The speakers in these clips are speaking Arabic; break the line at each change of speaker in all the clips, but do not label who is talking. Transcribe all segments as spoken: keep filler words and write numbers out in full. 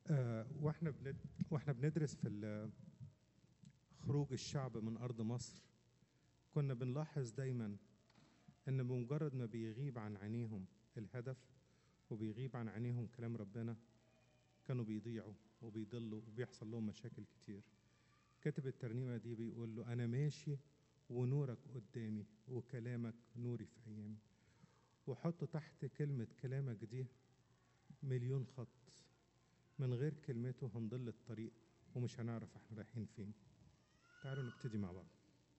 آه، واحنا بند... واحنا بندرس في ال- خروج الشعب من أرض مصر، كنا بنلاحظ دايما إن بمجرد ما بيغيب عن عينيهم الهدف وبيغيب عن عينيهم كلام ربنا، كانوا بيضيعوا وبيضلوا وبيحصل لهم مشاكل كتير. كاتب الترنيمة دي بيقول له: أنا ماشي ونورك قدامي وكلامك نوري في أيامي. وحط تحت كلمة كلامك دي مليون خط. من غير كلمته هنضل الطريق ومش هنعرف احنا رايحين فين. تعالوا نبتدي مع بعض.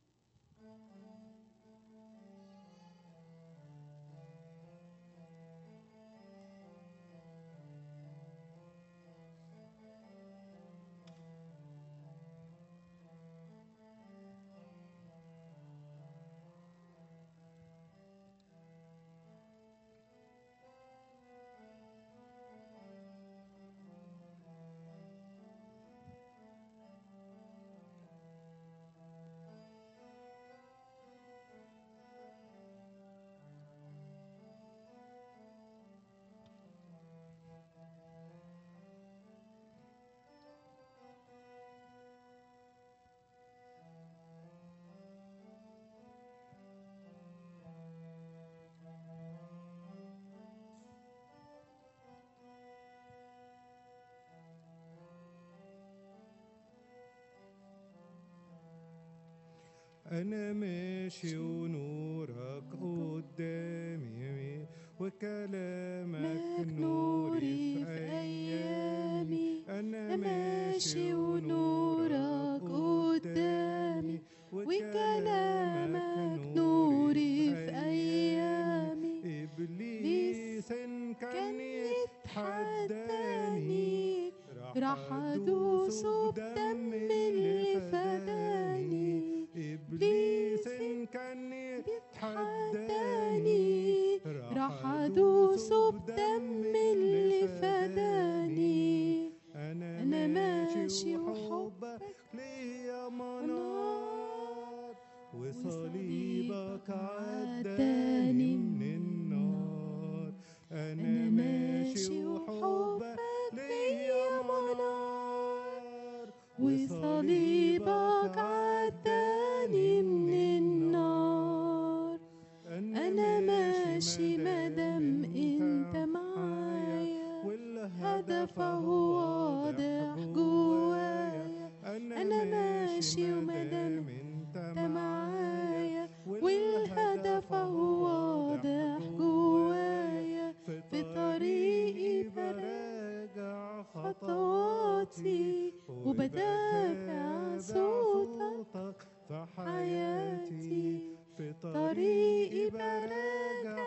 أنا ماشي ونورك قدامي وكلامك نوري في أيامي. أنا ماشي ونورك قدامي وكلامك نوري في أيامي. إبليس إن كان يتحداني راح أدوسه بدم اللي فداني. إبليس إن كان يتحداني راح أدوسه بدم اللي فداني. أنا ماشي وحبك ليا منار وصليبك عداني من النار. أنا ماشي وحبك ليا منار وصليبك عداني من النار. أنا ماشي مادام أنت معايا والهدف هو واضح جوايا. أنا ماشي ومادام أنت معايا والهدف هو واضح جوايا. في طريقي براجع خطواتي وبتابع صوتك في حياتي. في طريقي براجع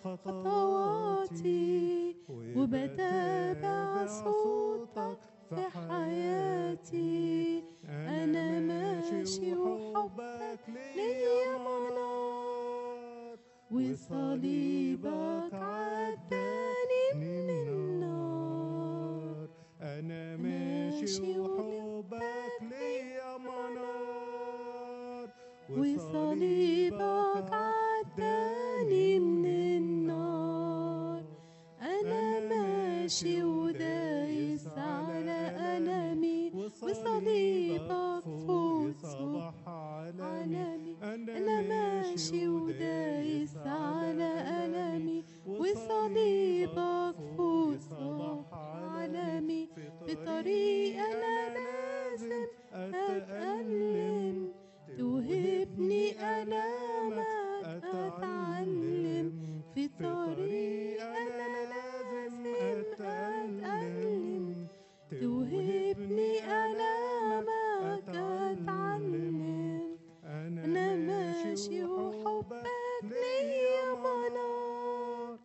خطواتي وبتابع صوتك في حياتي. أنا ماشي وحبك ليا منار وصليبك عداني من النار. أنا ماشي وحبك ليا منار وصليبك عداني من النار. أنا ماشي ودايس على ألمي وصليبك فوق صبح عالمي. أنا ماشي ودايس على ألمي وصليبك فوق صبح عالمي. في طريق أنا لازم أتألم توهبني ألامك أتعلم. في طريق أنا لازم أتألم توهبني ألامك أتعلم. أنا ماشي وحبك ليا منار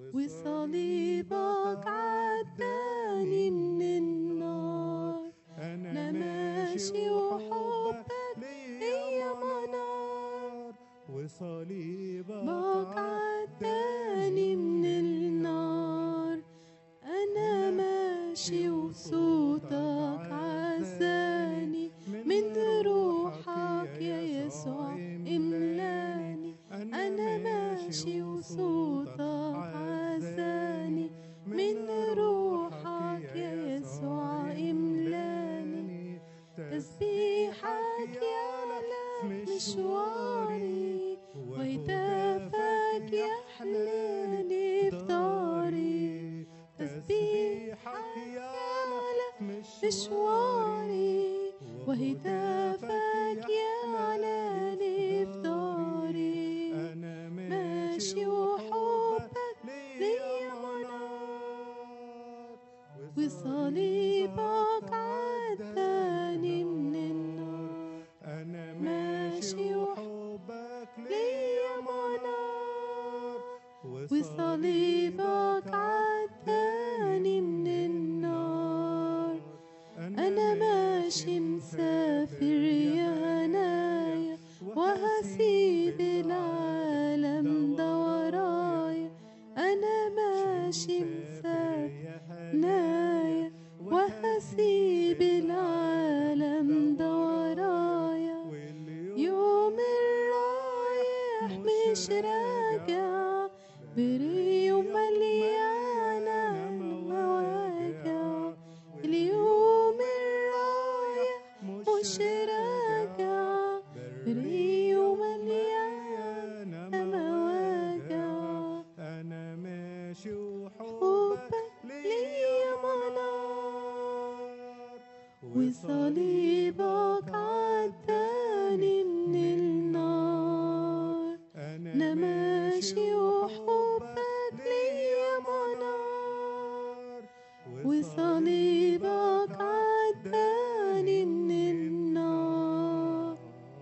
وصليبك عداني من النار. أنا ماشي وحبك ليا منار وصليبك عداني من النار. أنا ماشي وصوتك عزاني من روحك يا يسوع املاني. أنا ماشي وصوتك عزاني من روحك يا يسوع يعلى
مشواري وهتافك يعلى لفداري
أنا
ماشي وحبك ليا منار وصليبك عداني من النار
أنا
ماشي
وحبك
ليا منار وصليبك عداني من النار أنا ماشي مسافر يا هنايا وهسيب العالم ده ورايا أنا ماشي مسافر هنايا وهسيب العالم ده ورايا يوم الرايح مش راجع بري ومليانة مواجع اليوم الرايح مش راجع بري ومليانة مواجع
أنا ماشي
حبك ليا منار وصليبك عداني من النار أنا ماشي وحبك ليا منار وصليبك عداني من النار.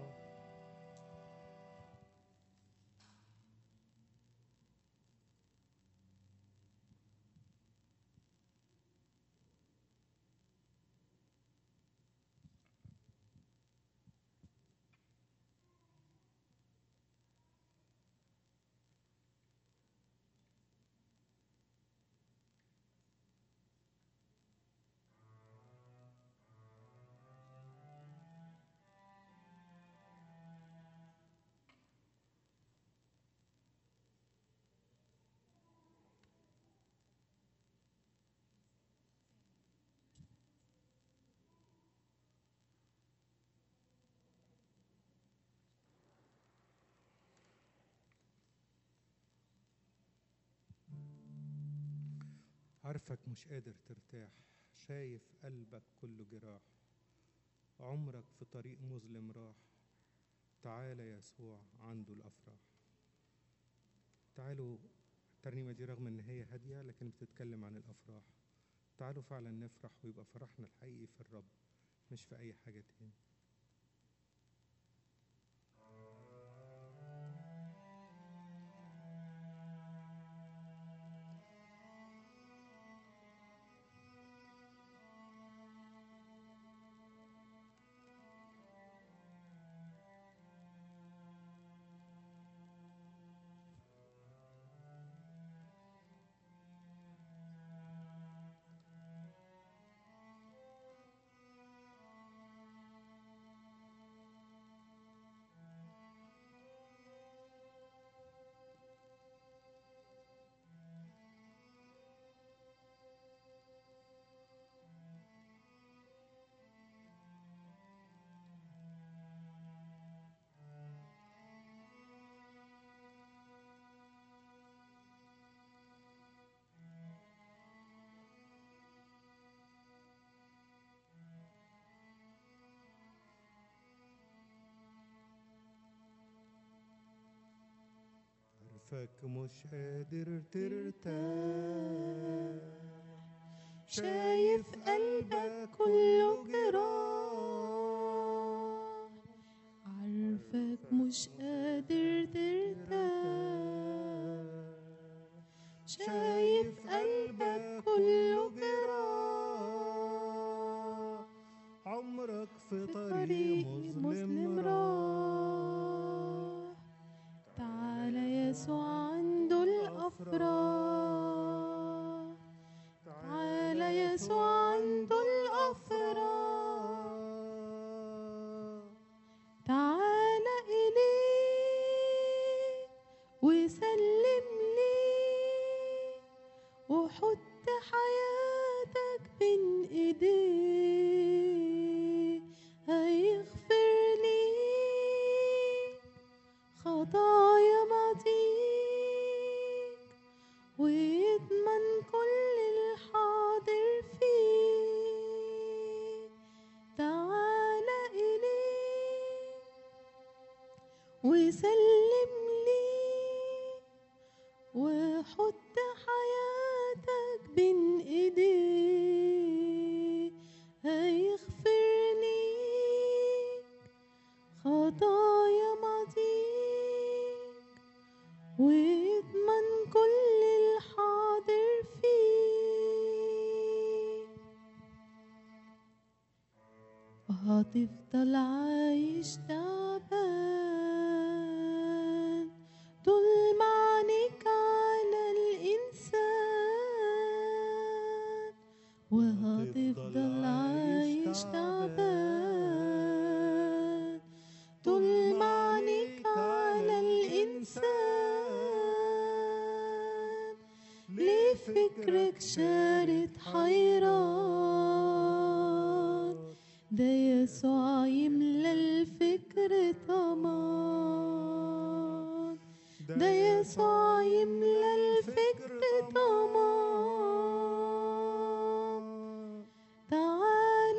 عارفك مش قادر ترتاح، شايف قلبك كله جراح، عمرك في طريق مظلم راح، تعالى يسوع عنده الأفراح. تعالوا، الترنيمة دي رغم إن هي هادية لكن بتتكلم عن الأفراح. تعالوا فعلا نفرح ويبقى فرحنا الحقيقي في الرب مش في أي حاجة تاني. عارفك مش قادر ترتاح،
شايف قلبك كله جراح، عارفك مش قادر ترتاح، شايف قلبك كله جراح،
عمرك في
في
طريق
طريق
مظلم
مسلم
راح.
راح، تعالى يسوع عنده الأفراح، تعالى يسوع عنده الأفراح، تعالى إليه وسلم ليه وحط حياتك بين إيديه، هيغفر ليك خطايا ماضيك ويضمن كل الحاضر وهتفضل عايش تعبان طول ما عينيك على الإنسان، وهتفضل عايش تعبان طول ما عينيك على الإنسان. ليه فكرك شارد حيران؟ ده يسوع يملى الفكر طمان، ده يسوع يملى الفكر طمان. تعال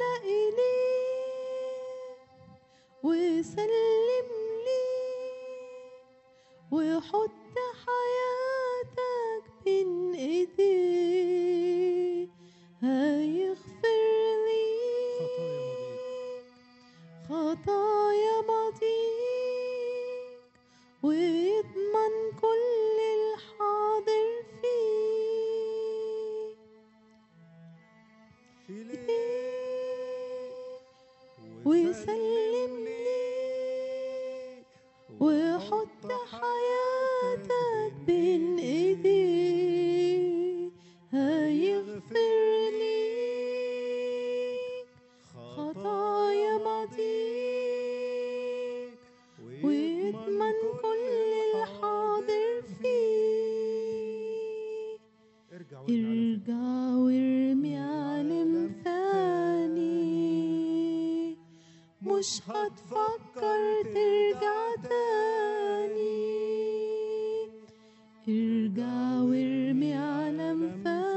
إليه وسلم ليه وحط حياتك بين ايديه، هيغفر ليك خطايا ماضيك ويضمن كل الحاضر فيه. وسلم ليه وحط حياتك بين ايديه، هيغفر ليك خطايا ماضيك ويضمن كل الحاضر فيه. ارجع وارمي عالم فاني، مش هتفكر ترجع تاني. ارجع وارمي عالم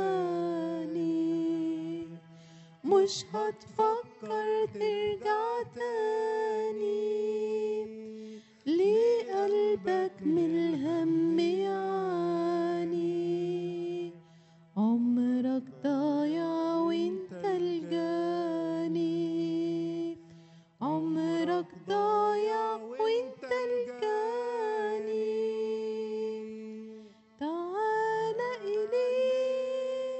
فاني، مش هتفكر ترجع تاني. ليه قلبك من الهم يعاني؟ عمرك ضايع وانت الجاني، عمرك ضايع وانت الجاني. تعال إليه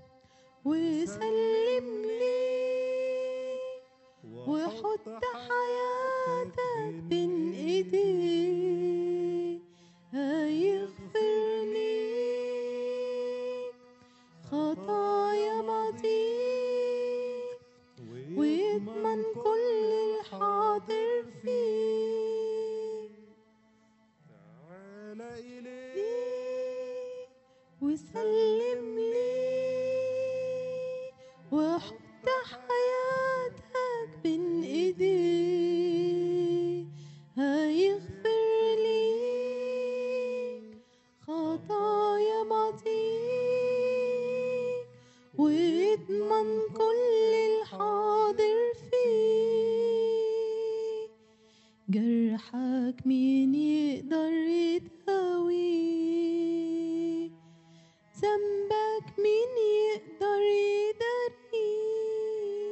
وسلم ليه وحط حياتك بين ايديه، هيغفر ليك خطايا ماضيك ويضمن كل الحاضر فيه.
تعال إليه
وسلم ليه وحط حياتك بين ايديه، هيغفر ليك خطايا ماضيك ويضمن كل الحاضر فيه. جرحك مين يقدر يداويه؟ ذنبك مين يقدر يداريه؟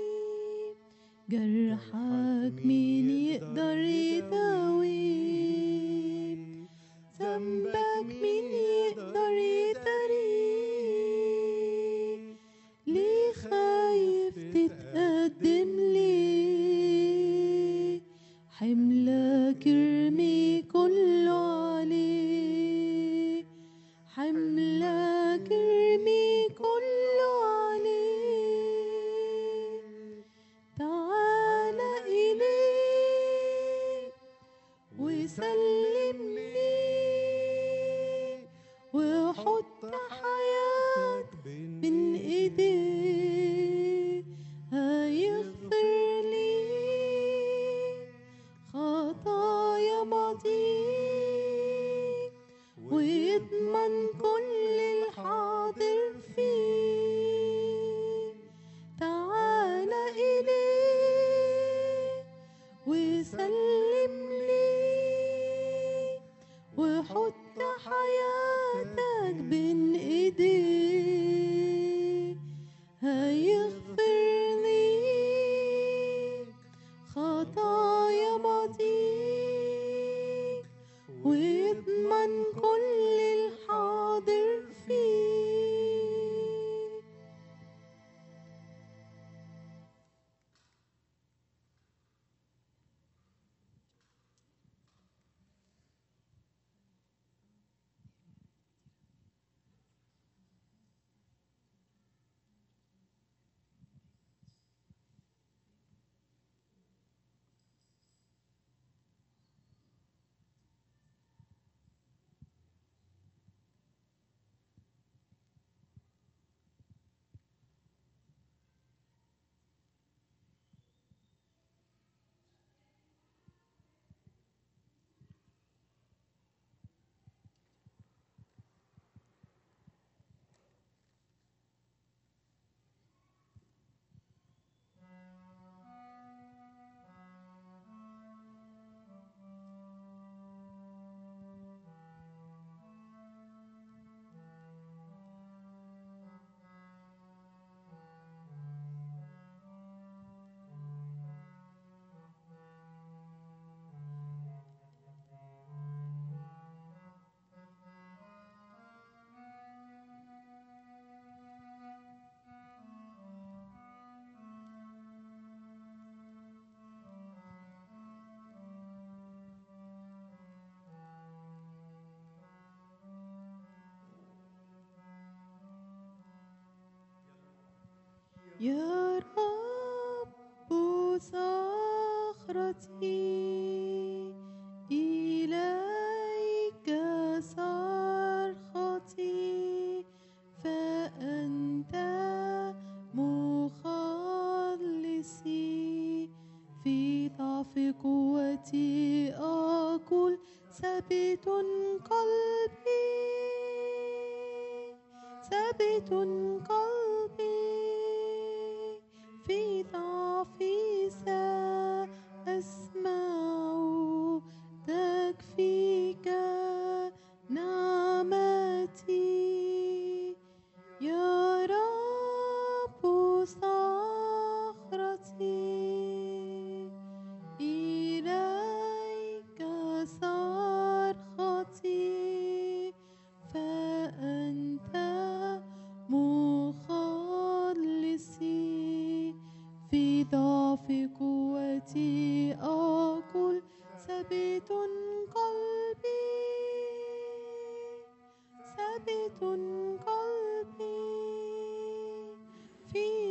يا رب صخرتي، إليك صرختي، فأنت مخلصي. في ضعف قوتي أقول ثابت قلبي، ثابت قلبي، في ضعفي سأسمع تكفيك نعمتي. يا رب صخرتي، إليك صرختي، فأنت مخلصي. في ضعف قوتي أقول ثابت قلبي، ثابت قلبي، في